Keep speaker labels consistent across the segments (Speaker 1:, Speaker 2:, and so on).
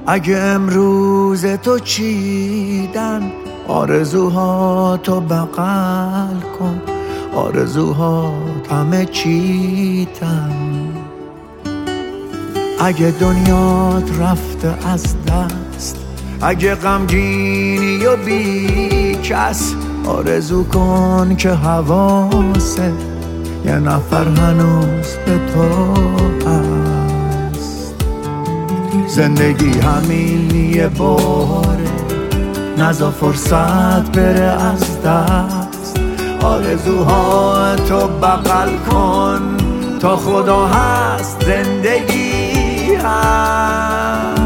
Speaker 1: اگه امروز تو چیدن آرزوها تو بغل کن، آرزوها همه چیتن. اگه دنیات رفته از دست، اگه غمگینی و بی کس، آرزو کن که حواست یه نفر هنوز به تو هست. زندگی همین یه باره، نذار فرصت بره از دست. آرزوها تو بغل کن، تا خدا هست زندگی هست.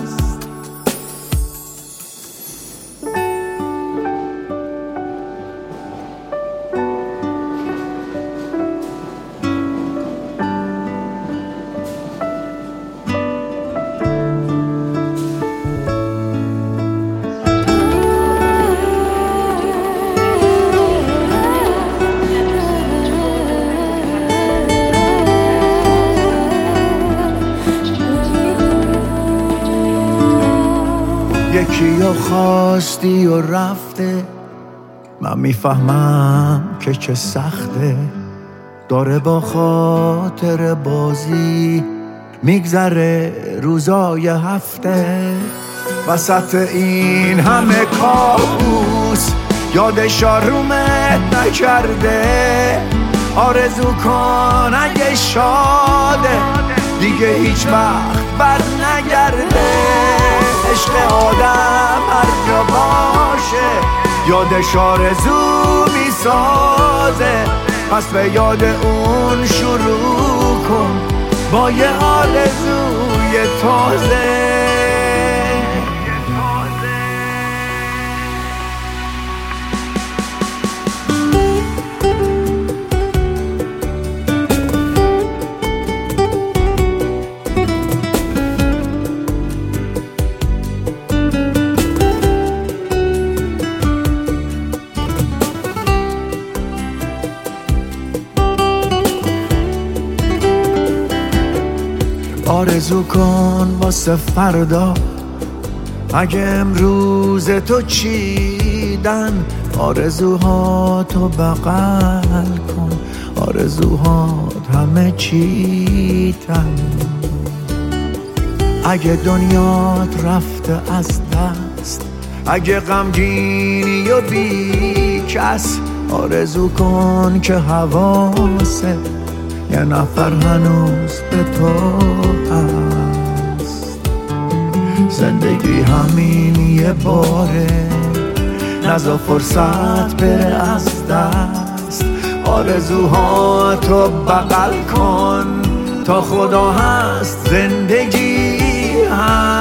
Speaker 1: یکیو خواستی و رفته، من میفهمم که چه سخته. داره با خاطر بازی میگذره روزای هفته. وسط این همه کابوس یادش آرومت نکرده. آرزو کن اگه شاده دیگه هیچ وقت بر نگرده. عشق آدم هر جا باشه یادش آرزو میسازه. پس به یاد اون شروع کن با یه آرزوی تازه. آرزو کن واسه فردا، اگه امروز تو چیدن آرزوها تو بغل کن، آرزوهات همه چیتن. اگه دنیات رفته از دست، اگه غمگینی و بی کس، آرزو کن که حواست یه نفر هنوز به تو هست. زندگی همین یه باره، نذار فرصت بره از دست. آرزوها تو بغل کن تا خدا هست زندگی هست.